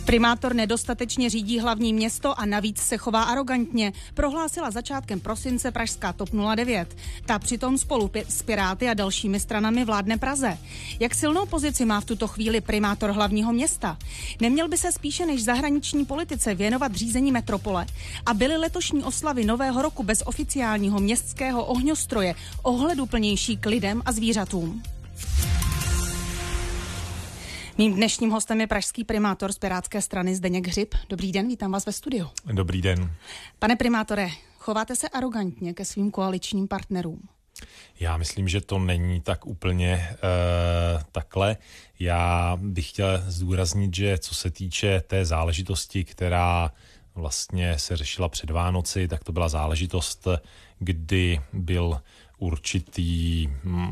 Primátor nedostatečně řídí hlavní město a navíc se chová arogantně, prohlásila začátkem prosince pražská TOP 09. Ta přitom spolu s Piráty a dalšími stranami vládne Praze. Jak silnou pozici má v tuto chvíli primátor hlavního města? Neměl by se spíše než zahraniční politice věnovat řízení metropole? A byly letošní oslavy Nového roku bez oficiálního městského ohňostroje ohleduplnější k lidem a zvířatům? Mým dnešním hostem je pražský primátor z Pirátské strany Zdeněk Hřib. Dobrý den, vítám vás ve studiu. Dobrý den. Pane primátore, chováte se arogantně ke svým koaličním partnerům? Já myslím, že to není tak úplně takhle. Já bych chtěl zdůraznit, že co se týče té záležitosti, která vlastně se řešila před Vánoci, tak to byla záležitost, kdy byl určitý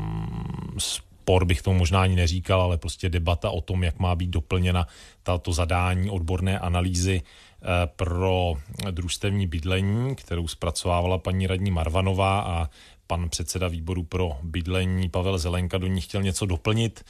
spor, bych tomu možná ani neříkal, ale prostě debata o tom, jak má být doplněna tato zadání odborné analýzy pro družstevní bydlení, kterou zpracovávala paní radní Marvanová a pan předseda výboru pro bydlení Pavel Zelenka do ní chtěl něco doplnit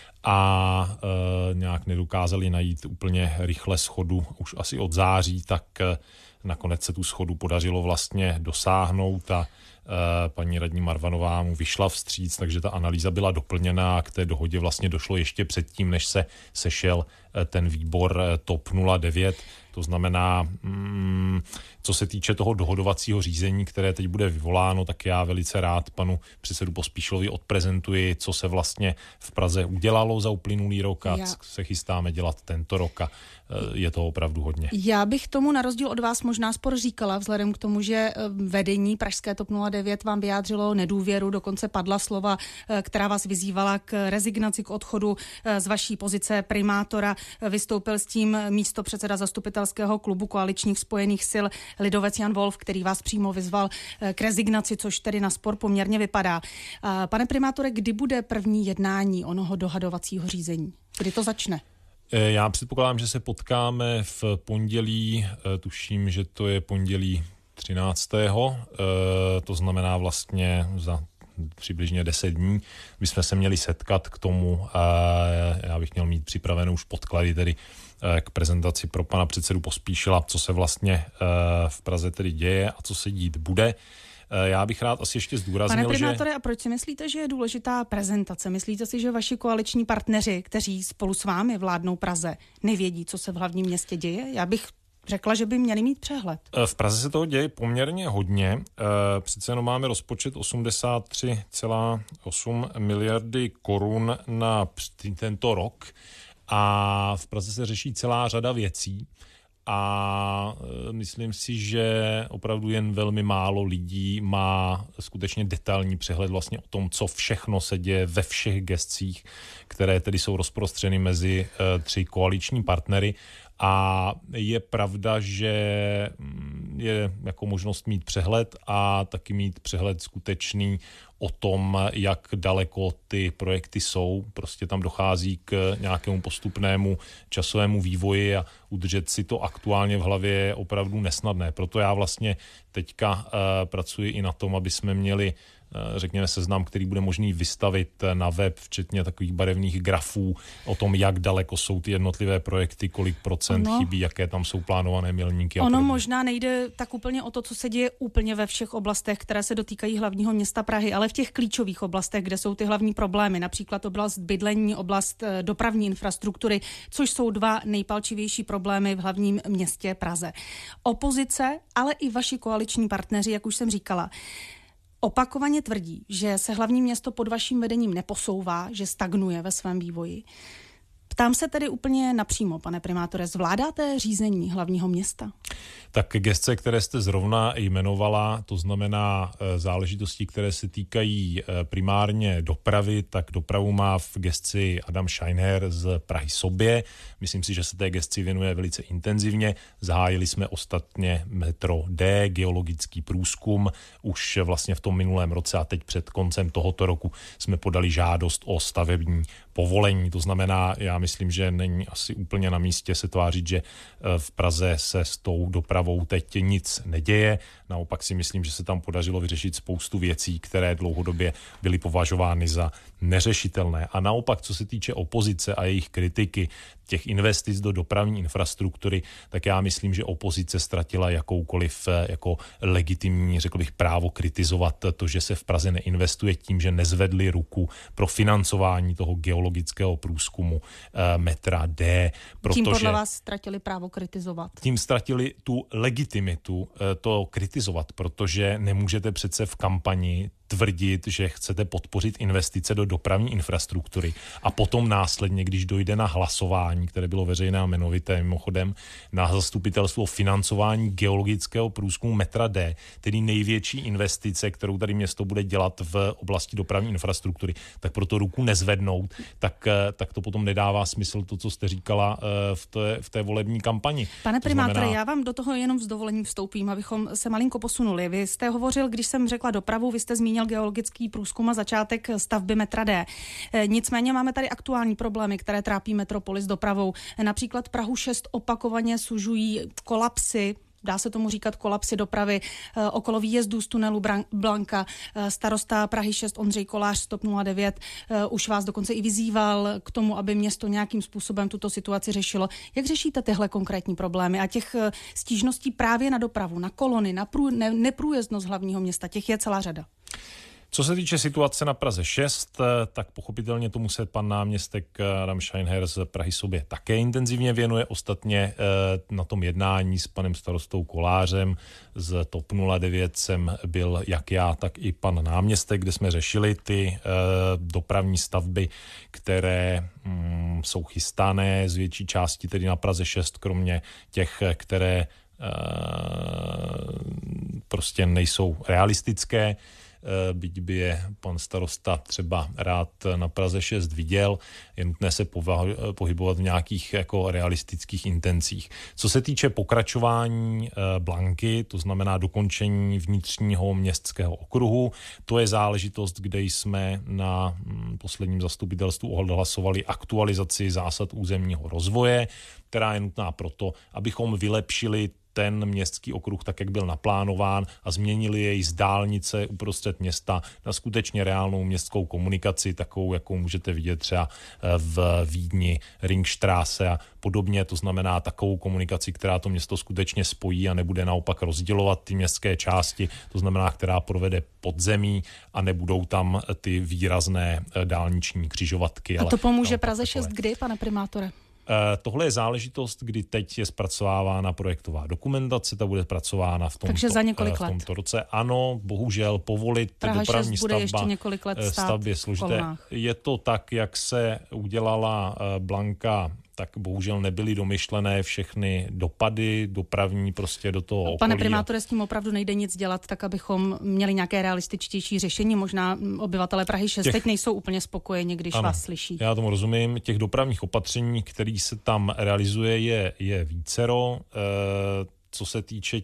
a nějak nedokázali najít úplně rychle shodu už asi od září, tak nakonec se tu shodu podařilo vlastně dosáhnout a paní radní Marvanová mu vyšla vstříc, takže ta analýza byla doplněna a k té dohodě vlastně došlo ještě předtím, než se sešel ten výbor TOP 09. To znamená, co se týče toho dohodovacího řízení, které teď bude vyvoláno, tak já velice rád panu předsedu Pospíšilovi odprezentuji, co se vlastně v Praze udělalo za uplynulý rok a se chystáme dělat tento rok a je to opravdu hodně. Já bych tomu na rozdíl od vás možná spor říkala, vzhledem k tomu, že vedení pražské TOP 09 vám vyjádřilo nedůvěru, dokonce padla slova, která vás vyzývala k rezignaci, k odchodu z vaší pozice primátora. Vystoupil s tím místopředseda zastupitelského klubu koaličních spojených sil lidovec Jan Wolf, který vás přímo vyzval k rezignaci, což tedy na spor poměrně vypadá. Pane primátore, kdy bude první jednání onoho dohadovacího řízení? Kdy to začne? Já předpokládám, že se potkáme v pondělí, tuším, že to je pondělí 13. To znamená vlastně za přibližně 10 dní bychom se měli setkat k tomu. Já bych měl mít připravenou už podklady tedy k prezentaci pro pana předsedu Pospíšila, co se vlastně v Praze tedy děje a co se dít bude. Já bych rád asi ještě zdůraznil, Pane primátore, a proč si myslíte, že je důležitá prezentace? Myslíte si, že vaši koaliční partneři, kteří spolu s vámi vládnou Praze, nevědí, co se v hlavním městě děje? Já bych řekla, že by měli mít přehled. V Praze se toho děje poměrně hodně. Přece jenom máme rozpočet 83,8 miliardy korun na tento rok a v Praze se řeší celá řada věcí. A myslím si, že opravdu jen velmi málo lidí má skutečně detailní přehled vlastně o tom, co všechno se děje ve všech gescích, které tedy jsou rozprostřeny mezi 3 koaliční partnery. A je pravda, že je jako možnost mít přehled a taky mít přehled skutečný o tom, jak daleko ty projekty jsou. Prostě tam dochází k nějakému postupnému časovému vývoji a udržet si to aktuálně v hlavě je opravdu nesnadné. Proto já vlastně teďka pracuji i na tom, aby jsme měli řekněme seznam, který bude možný vystavit na web, včetně takových barevných grafů o tom, jak daleko jsou ty jednotlivé projekty, kolik procent chybí, jaké tam jsou plánované milníky. Ono možná nejde tak úplně o to, co se děje úplně ve všech oblastech, které se dotýkají hlavního města Prahy, ale v těch klíčových oblastech, kde jsou ty hlavní problémy, například oblast bydlení, oblast dopravní infrastruktury, což jsou 2 nejpalčivější problémy v hlavním městě Praze. Opozice, ale i vaši koaliční partneři, jak už jsem říkala, opakovaně tvrdí, že se hlavní město pod vaším vedením neposouvá, že stagnuje ve svém vývoji. Ptám se tedy úplně napřímo, pane primátore, zvládáte řízení hlavního města? Tak gesce, které jste zrovna jmenovala, to znamená záležitosti, které se týkají primárně dopravy, tak dopravu má v gesci Adam Scheinher z Prahy Sobě. Myslím si, že se té gesci věnuje velice intenzivně. Zahájili jsme ostatně metro D, geologický průzkum, už vlastně v tom minulém roce a teď před koncem tohoto roku jsme podali žádost o stavební povolení. To znamená, já myslím, že není asi úplně na místě se tvářit, že v Praze se s tou dopravou teď nic neděje. Naopak si myslím, že se tam podařilo vyřešit spoustu věcí, které dlouhodobě byly považovány za neřešitelné. A naopak, co se týče opozice a jejich kritiky těch investic do dopravní infrastruktury, tak já myslím, že opozice ztratila jakoukoliv jako legitimní, řekl bych, právo kritizovat to, že se v Praze neinvestuje tím, že nezvedli ruku pro financování toho geologického průzkumu metra D. Tím podle vás ztratili právo kritizovat? Tím ztratili tu legitimitu to kritizovat, protože nemůžete přece v kampani tvrdit, že chcete podpořit investice do dopravní infrastruktury a potom následně, když dojde na hlasování, které bylo veřejné a jmenovité mimochodem, na zastupitelstvo o financování geologického průzkumu metra D, tedy největší investice, kterou tady město bude dělat v oblasti dopravní infrastruktury, tak proto ruku nezvednout, tak to potom nedává smysl to, co jste říkala v té volební kampani. Pane primátore, já vám do toho jenom s dovolením vstoupím, abychom se malinko posunuli. Vy jste hovořil, když jsem řekla dopravu, vy jste zmínil geologický průzkum a začátek stavby metra D. Nicméně máme tady aktuální problémy, které trápí metropoli s dopravou. Například Prahu 6 opakovaně sužují kolapsy, dá se tomu říkat kolapsy dopravy okolo výjezdů z tunelu Blanka. Starosta Prahy 6 Ondřej Kolář z TOP 09 už vás dokonce i vyzýval k tomu, aby město nějakým způsobem tuto situaci řešilo. Jak řešíte tyhle konkrétní problémy a těch stížností právě na dopravu, na kolony, na neprůjezdnost hlavního města, těch je celá řada? Co se týče situace na Praze 6, tak pochopitelně tomu se pan náměstek Adam Scheinher z Prahy sobě také intenzivně věnuje. Ostatně na tom jednání s panem starostou Kolářem z TOP 09 jsem byl jak já, tak i pan náměstek, kde jsme řešili ty dopravní stavby, které jsou chystané z větší části tedy na Praze 6, kromě těch, které prostě nejsou realistické. Byť by je pan starosta třeba rád na Praze 6 viděl, je nutné se pohybovat v nějakých jako realistických intencích. Co se týče pokračování Blanky, to znamená dokončení vnitřního městského okruhu, to je záležitost, kde jsme na posledním zastupitelstvu odhlasovali aktualizaci zásad územního rozvoje, která je nutná proto, abychom vylepšili ten městský okruh tak, jak byl naplánován a změnili jej z dálnice uprostřed města na skutečně reálnou městskou komunikaci, takovou, jakou můžete vidět třeba v Vídni, Ringstraße a podobně. To znamená takovou komunikaci, která to město skutečně spojí a nebude naopak rozdělovat ty městské části, to znamená, která provede podzemí a nebudou tam ty výrazné dálniční křižovatky. A to pomůže Praze 6 kdy, pane primátore? Tohle je záležitost, kdy teď je zpracovávána projektová dokumentace, ta bude zpracována v tomto roce. Ano, bohužel povolit Praha dopravní 6 bude ještě několik let stavbě složité. Je to tak, jak se udělala Blanka, tak bohužel nebyly domyšlené všechny dopady dopravní prostě do toho okolí. Pane primátore, s tím opravdu nejde nic dělat, tak abychom měli nějaké realističtější řešení. Možná obyvatelé Prahy 6 teď nejsou úplně spokojeni, když vás slyší. Já tomu rozumím. Těch dopravních opatření, který se tam realizuje, je vícero. Co se týče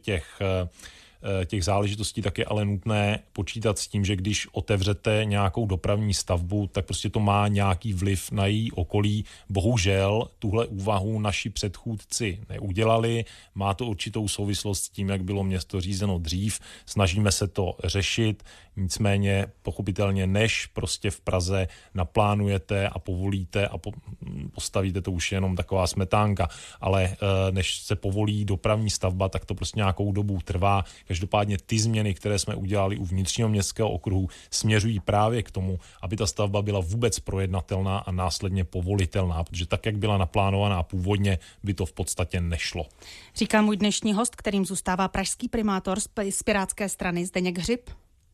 těch záležitostí, tak je ale nutné počítat s tím, že když otevřete nějakou dopravní stavbu, tak prostě to má nějaký vliv na její okolí. Bohužel tuhle úvahu naši předchůdci neudělali. Má to určitou souvislost s tím, jak bylo město řízeno dřív. Snažíme se to řešit. Nicméně pochopitelně, než prostě v Praze naplánujete a povolíte a postavíte, to už je jenom taková smetánka, ale než se povolí dopravní stavba, tak to prostě nějakou dobu trvá. Každopádně ty změny, které jsme udělali u vnitřního městského okruhu, směřují právě k tomu, aby ta stavba byla vůbec projednatelná a následně povolitelná, protože tak, jak byla naplánovaná původně, by to v podstatě nešlo. Říká můj dnešní host, kterým zůstává pražský primátor z Pirátské strany Zdeněk Hřib.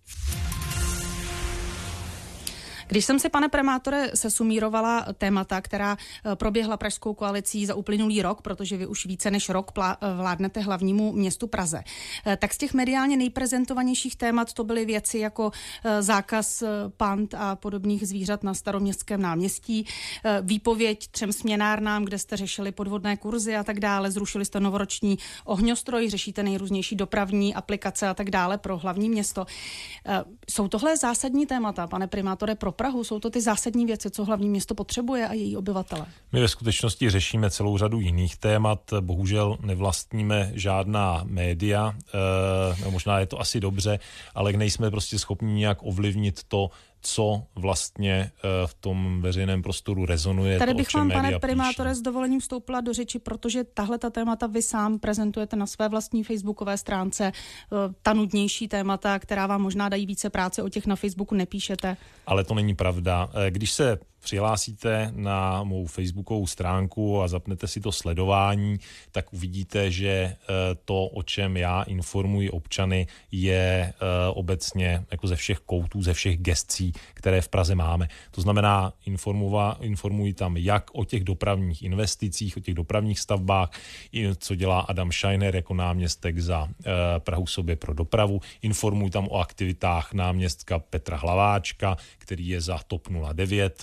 Když jsem si, pane primátore, sesumírovala témata, která proběhla pražskou koalicí za uplynulý rok, protože vy už více než rok vládnete hlavnímu městu Praze, tak z těch mediálně nejprezentovanějších témat to byly věci jako zákaz pand a podobných zvířat na Staroměstském náměstí, výpověď 3 směnárnám, kde jste řešili podvodné kurzy a tak dále, zrušili jste novoroční ohňostroj, řešíte nejrůznější dopravní aplikace a tak dále pro hlavní město. Jsou tohle zásadní témata, pane primátore, pro Prahu? Jsou to ty zásadní věci, co hlavní město potřebuje a její obyvatele? My ve skutečnosti řešíme celou řadu jiných témat. Bohužel nevlastníme žádná média. Možná je to asi dobře, ale nejsme prostě schopni nějak ovlivnit to, co vlastně v tom veřejném prostoru rezonuje. Tady bych vám, pane primátore, s dovolením vstoupila do řeči, protože tahle ta témata vy sám prezentujete na své vlastní facebookové stránce. Ta nudnější témata, která vám možná dají více práce, o těch na Facebooku nepíšete. Ale to není pravda. Když se přihlásíte na mou facebookovou stránku a zapnete si to sledování, tak uvidíte, že to, o čem já informuji občany, je obecně jako ze všech koutů, ze všech gescí, které v Praze máme. To znamená, informuji tam jak o těch dopravních investicích, o těch dopravních stavbách, co dělá Adam Scheiner jako náměstek za Prahu sobě pro dopravu. Informuji tam o aktivitách náměstka Petra Hlaváčka, který je za TOP 09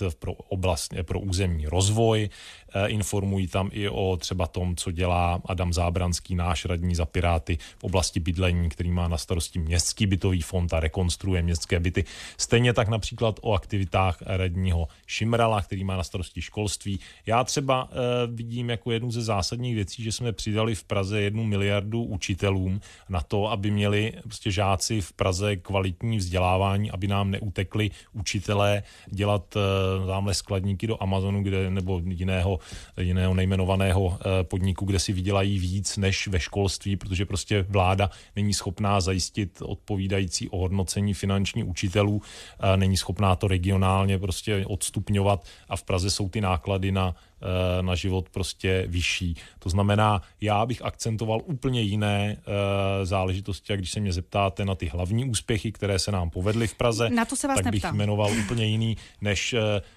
pro územní rozvoj. Informují tam i o třeba tom, co dělá Adam Zábranský, náš radní za Piráty v oblasti bydlení, který má na starosti městský bytový fond a rekonstruuje městské byty. Stejně tak například o aktivitách radního Šimrala, který má na starosti školství. Já třeba vidím jako jednu ze zásadních věcí, že jsme přidali v Praze 1 miliardu učitelům na to, aby měli prostě žáci v Praze kvalitní vzdělávání, aby nám neutekli učitelé dělat tamhle skladníky do Amazonu nebo jiného nejmenovaného podniku, kde si vydělají víc než ve školství, protože prostě vláda není schopná zajistit odpovídající ohodnocení finanční učitelů, není schopná to regionálně prostě odstupňovat a v Praze jsou ty náklady na život prostě vyšší. To znamená, já bych akcentoval úplně jiné záležitosti, a když se mě zeptáte na ty hlavní úspěchy, které se nám povedly v Praze, tak bych jmenoval úplně jiný, než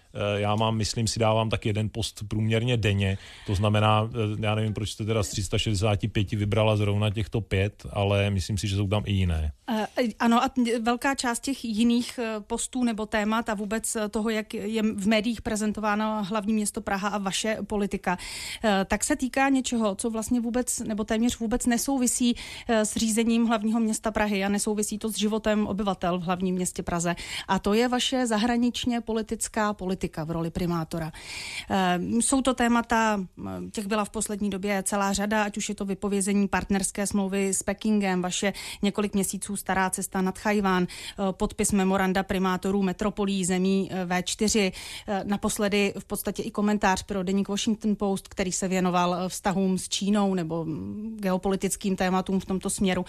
já myslím si, dávám tak jeden post průměrně denně, to znamená, já nevím, proč jste teda z 365 vybrala zrovna těchto 5, ale myslím si, že jsou tam i jiné. Ano, a velká část těch jiných postů nebo témat a vůbec toho, jak je v médiích prezentováno hlavní město Praha a vaše politika, tak se týká něčeho, co vlastně vůbec nebo téměř vůbec nesouvisí s řízením hlavního města Prahy a nesouvisí to s životem obyvatel v hlavním městě Praze. A to je vaše zahraničně politická politika v roli primátora. Jsou to témata, těch byla v poslední době celá řada, ať už je to vypovězení partnerské smlouvy s Pekingem, vaše několik měsíců stará cesta nad Tchaj-wan, podpis memoranda primátorů metropolí zemí V4, naposledy v podstatě i komentář pro deník Washington Post, který se věnoval vztahům s Čínou nebo geopolitickým tématům v tomto směru.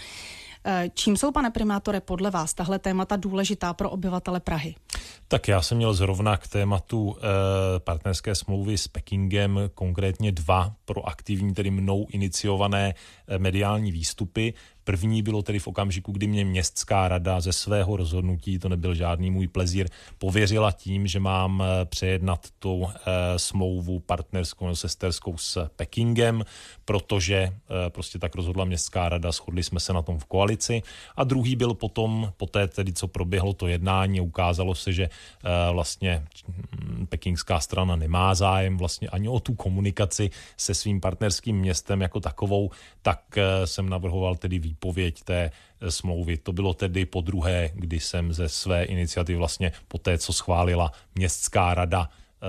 Čím jsou, pane primátore, podle vás tahle témata důležitá pro obyvatele Prahy? Tak já jsem měl zrovna k tématu partnerské smlouvy s Pekingem konkrétně 2 proaktivní, tedy mnou iniciované mediální výstupy. První bylo tedy v okamžiku, kdy mě městská rada ze svého rozhodnutí, to nebyl žádný můj plezír, pověřila tím, že mám přejednat tu smlouvu partnerskou nebo sesterskou s Pekingem, protože prostě tak rozhodla městská rada, shodli jsme se na tom v koalici. A druhý byl poté tedy, co proběhlo to jednání, ukázalo se, že vlastně pekingská strana nemá zájem vlastně ani o tu komunikaci se svým partnerským městem jako takovou, tak jsem navrhoval tedy výpověď té smlouvy. To bylo tedy podruhé, kdy jsem ze své iniciativy vlastně poté, co schválila městská rada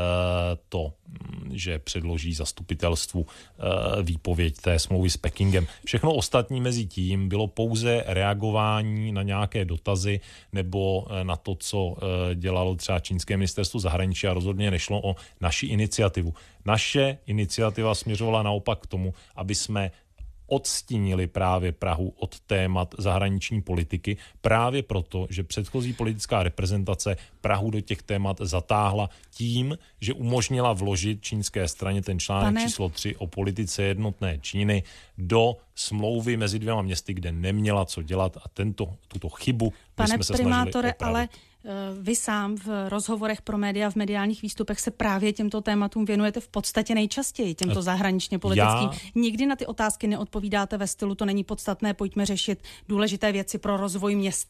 to, že předloží zastupitelstvu výpověď té smlouvy s Pekingem. Všechno ostatní mezi tím bylo pouze reagování na nějaké dotazy nebo na to, co dělalo třeba čínské ministerstvo zahraničí, a rozhodně nešlo o naši iniciativu. Naše iniciativa směřovala naopak k tomu, aby jsme odstínili právě Prahu od témat zahraniční politiky právě proto, že předchozí politická reprezentace Prahu do těch témat zatáhla tím, že umožnila vložit čínské straně ten článek číslo 3 o politice jednotné Číny do smlouvy mezi 2 městy, kde neměla co dělat, a tuto chybu jsme se snažili opravit. Ale vy sám v rozhovorech pro média, v mediálních výstupech se právě těmto tématům věnujete v podstatě nejčastěji, těmto zahraničně politickým. Nikdy na ty otázky neodpovídáte ve stylu, to není podstatné, pojďme řešit důležité věci pro rozvoj města.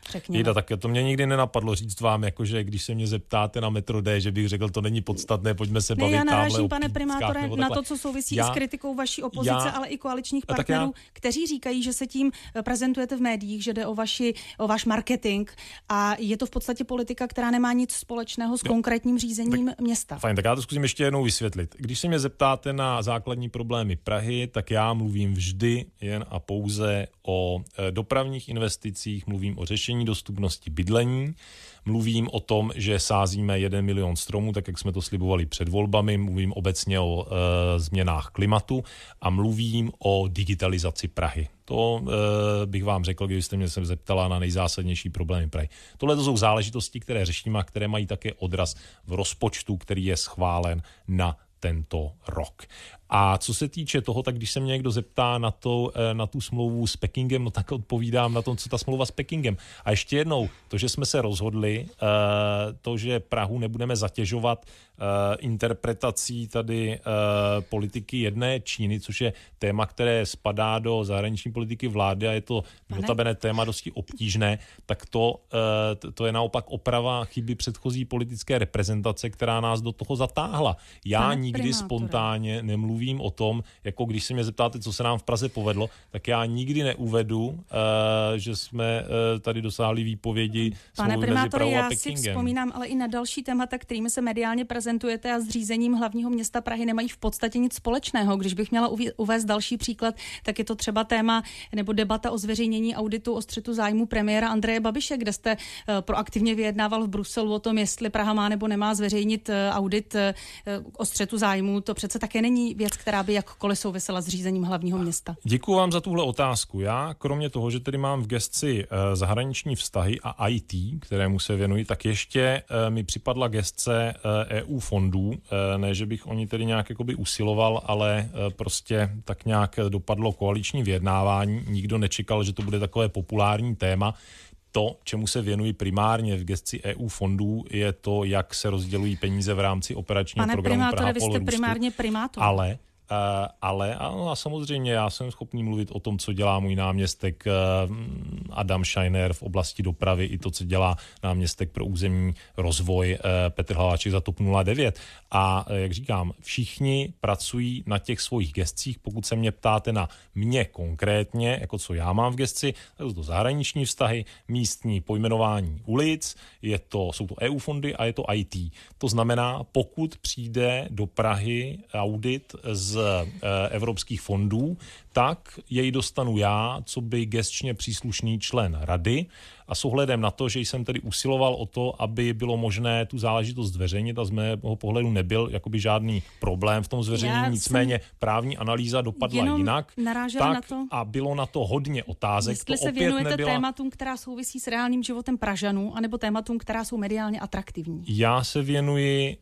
řekněme. Tak to mě nikdy nenapadlo říct vám, jakože když se mě zeptáte na metro D, že bych řekl, to není podstatné, pojďme se bavit. Já narážím, pane primátore, na to, co souvisí i s kritikou vaší opozice, ale i koaličních partnerů, kteří říkají, že se tím prezentujete v médiích, že jde o váš marketing a je to v podstatě politika, která nemá nic společného s konkrétním řízením města. Fajn, tak já to zkusím ještě jednou vysvětlit. Když se mě zeptáte na základní problémy Prahy, tak já mluvím vždy jen a pouze o dopravních investicích, mluvím o řešení dostupnosti bydlení, mluvím o tom, že sázíme 1 milion stromů, tak jak jsme to slibovali před volbami, mluvím obecně o změnách klimatu a mluvím o digitalizaci Prahy. To bych vám řekl, kdybyste mě se zeptala na nejzásadnější problémy Prahy. Tohle to jsou záležitosti, které řešíme a které mají také odraz v rozpočtu, který je schválen na tento rok. A co se týče toho, tak když se mě někdo zeptá na tu smlouvu s Pekingem, no tak odpovídám na to, co ta smlouva s Pekingem. A ještě jednou, to, že jsme se rozhodli, to, že Prahu nebudeme zatěžovat interpretací tady politiky jedné Číny, což je téma, které spadá do zahraniční politiky vlády a je to notabene téma dosti obtížné, tak to je naopak oprava chyby předchozí politické reprezentace, která nás do toho zatáhla. Já nikdy spontánně nemluvím o tom, jako když se mě zeptáte, co se nám v Praze povedlo, tak já nikdy neuvedu, že jsme tady dosáhli výpovědi smlouvy mezi Prahou a Pekingem. Já si vzpomínám ale i na další témata, kterými se mediálně prezentujete a s řízením hlavního města Prahy nemají v podstatě nic společného. Když bych měla uvést další příklad, tak je to třeba téma nebo debata o zveřejnění auditu o střetu zájmu premiéra Andreje Babiše, kde jste proaktivně vyjednával v Bruselu o tom, jestli Praha má nebo nemá zveřejnit audit o střetu zájmu. To přece také není věc, která by jakkoliv souvisela s řízením hlavního města. Děkuji vám za tuhle otázku. Já kromě toho, že tedy mám v gesci zahraniční vztahy a IT, kterému se věnuji, tak ještě mi připadla gesce EU fondů. Ne, že bych o ní tedy nějak jakoby usiloval, ale prostě tak nějak dopadlo koaliční vyjednávání. Nikdo nečekal, že to bude takové populární téma. To, čemu se věnují primárně v gesci EU fondů, je to, jak se rozdělují peníze v rámci operačního programu Praha vy jste primárně primátor. Ale a samozřejmě já jsem schopný mluvit o tom, co dělá můj náměstek Adam Scheiner v oblasti dopravy, i to, co dělá náměstek pro územní rozvoj Petr Hlaváček za TOP 09. A jak říkám, všichni pracují na těch svých gescích. Pokud se mě ptáte na mě konkrétně, jako co já mám v gesci, tak jsou to zahraniční vztahy, místní pojmenování ulic, jsou to EU fondy a je to IT. To znamená, pokud přijde do Prahy audit z evropských fondů, tak jej dostanu já, co by gesčně příslušný člen rady a s ohledem na to, že jsem tedy usiloval o to, aby bylo možné tu záležitost zveřejnit a z mého pohledu nebyl jakoby žádný problém v tom zveřejnění, nicméně právní analýza dopadla jinak, tak a bylo na to hodně otázek. Jestli se věnujete tématům, která souvisí s reálným životem Pražanů, anebo tématům, která jsou mediálně atraktivní? Já se věnuji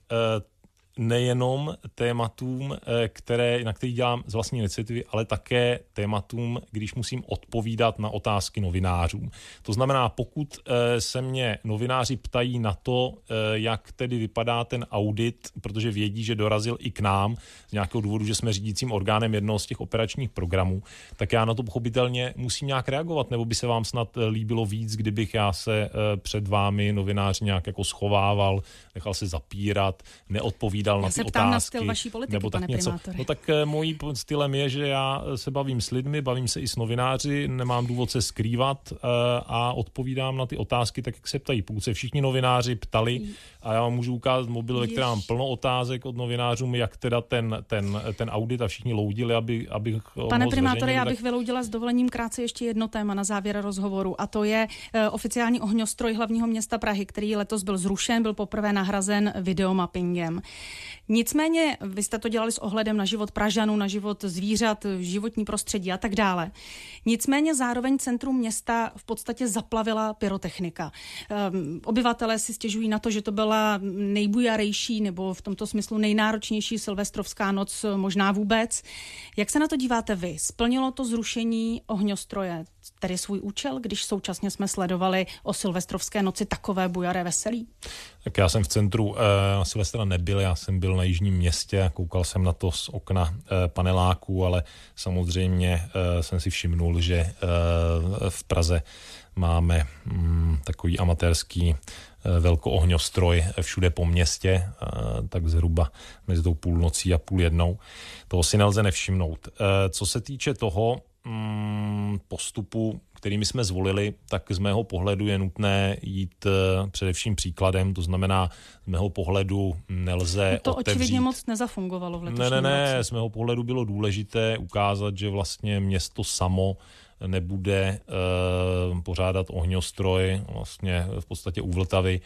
nejenom tématům, na kterých dělám z vlastní iniciativy, ale také tématům, když musím odpovídat na otázky novinářům. To znamená, pokud se mě novináři ptají na to, jak tedy vypadá ten audit, protože vědí, že dorazil i k nám z nějakého důvodu, že jsme řídícím orgánem jednoho z těch operačních programů, tak já na to pochopitelně musím nějak reagovat, nebo by se vám snad líbilo víc, kdybych já se před vámi novináři nějak jako schovával, nechal se zapírat, neodpovídal na ty otázky. Na styl vaší politiky, nebo tak něco. No tak mojí stylem je, že já se bavím s lidmi, bavím se i s novináři, nemám důvod se skrývat a odpovídám na ty otázky tak, jak se ptají. Pokud se všichni novináři ptali a já vám můžu ukázat mobil, ve kterém mám plno otázek od novinářů, jak teda ten audit a všichni loudili, abych Pane primátore, já bych vyloudila s dovolením krátce ještě jedno téma na závěr rozhovoru a to je oficiální ohňostroj hlavního města Prahy, který letos byl zrušen, byl poprvé nahrazen videomappingem. Nicméně vy jste to dělali s ohledem na život Pražanů, na život zvířat, životní prostředí a tak dále. Nicméně zároveň centrum města v podstatě zaplavila pyrotechnika. Obyvatelé si stěžují na to, že to byla nejbujarejší nebo v tomto smyslu nejnáročnější silvestrovská noc možná vůbec. Jak se na to díváte vy? Splnilo to zrušení ohňostroje tedy svůj účel, když současně jsme sledovali o silvestrovské noci takové bujaré veselí? Tak já jsem v centru na Silvestra nebyl, já jsem byl na Jižním Městě a koukal jsem na to z okna paneláků, ale samozřejmě jsem si všimnul, že v Praze máme takový amatérský velkoohňostroj všude po městě, tak zhruba mezi tou půlnocí a 12:30. Toho si nelze nevšimnout. Co se týče toho postupu, kterými jsme zvolili, tak z mého pohledu je nutné jít především příkladem, to znamená, z mého pohledu nelze to otevřít. Očividně moc nezafungovalo v letošním roce. Z mého pohledu bylo důležité ukázat, že vlastně město samo nebude pořádat ohňostroj vlastně v podstatě u Vltavy,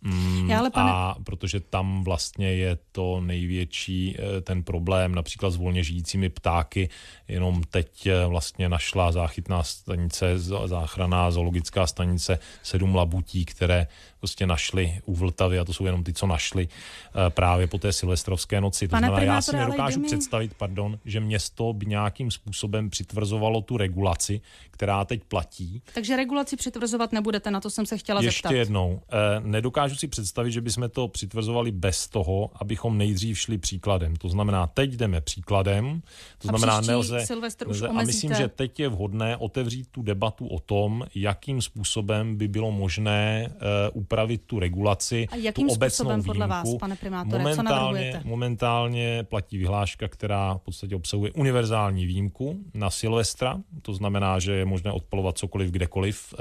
a protože tam vlastně je to největší ten problém, například s volně žijícími ptáky. Jenom teď vlastně našla záchytná stanice, záchranná zoologická stanice 7 labutí, které prostě našli u Vltavy, a to jsou jenom ty, co našli právě po té silvestrovské noci. To znamená, já si nedokážu představit, že město by nějakým způsobem přitvrzovalo tu regulaci, která teď platí. Takže regulaci přitvrzovat nebudete, na to jsem se chtěla zeptat. Ještě jednou, nedokážu si představit, že bychom to přitvrzovali bez toho, abychom nejdřív šli příkladem. To znamená, teď jdeme příkladem, to znamená, nelze a myslím, že teď je vhodné otevřít tu debatu o tom, jakým způsobem by bylo možné upravit tu regulaci, a jakým tu obecnou způsobem výjimku. podle vás, pane primátore, co navrhujete? Momentálně platí vyhláška, která v podstatě obsahuje univerzální výjimku na Silvestra, to znamená, že je možné odpalovat cokoliv kdekoliv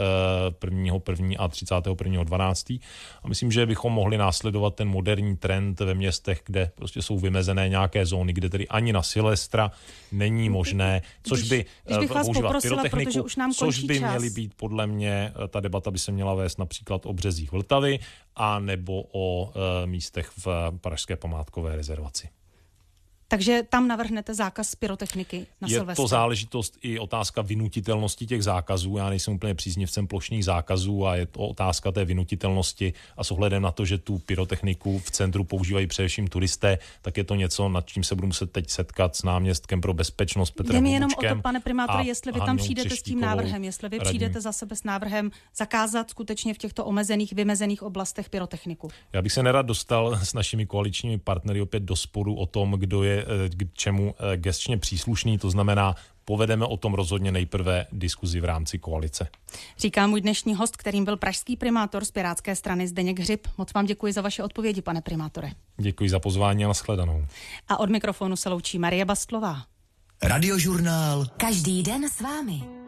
1.1. a 31.12. A myslím, že bychom mohli následovat ten moderní trend ve městech, kde prostě jsou vymezené nějaké zóny, kde tedy ani na Silvestra není možné, což by používat pyrotechniku, což by měly být podle mě, ta debata by se měla vést například o březích Vltavy a nebo o místech v Pražské památkové rezervaci. Takže tam navrhnete zákaz pyrotechniky na Silvestra. Je to záležitost i otázka vynutitelnosti těch zákazů. Já nejsem úplně příznivcem plošných zákazů a je to otázka té vynutitelnosti a s ohledem na to, že tu pyrotechniku v centru používají především turisté, tak je to něco, nad čím se budu muset teď setkat s náměstkem pro bezpečnost Petrem Hlubučkem. Jde mi jenom o to, pane primátore, jestli vy tam přijdete s tím návrhem, jestli vy přijdete za sebe s návrhem zakázat skutečně v těchto omezených, vymezených oblastech pyrotechniku. Já bych se nerad dostal s našimi koaličními partnery opět do sporu o tom, kdo je k čemu gesčně příslušný, to znamená, povedeme o tom rozhodně nejprve diskuzi v rámci koalice. Říká můj dnešní host, kterým byl pražský primátor z Pirátské strany Zdeněk Hřib. Moc vám děkuji za vaše odpovědi, pane primátore. Děkuji za pozvání a nashledanou. A od mikrofonu se loučí Marie Bastlová. Radiožurnál. Každý den s vámi.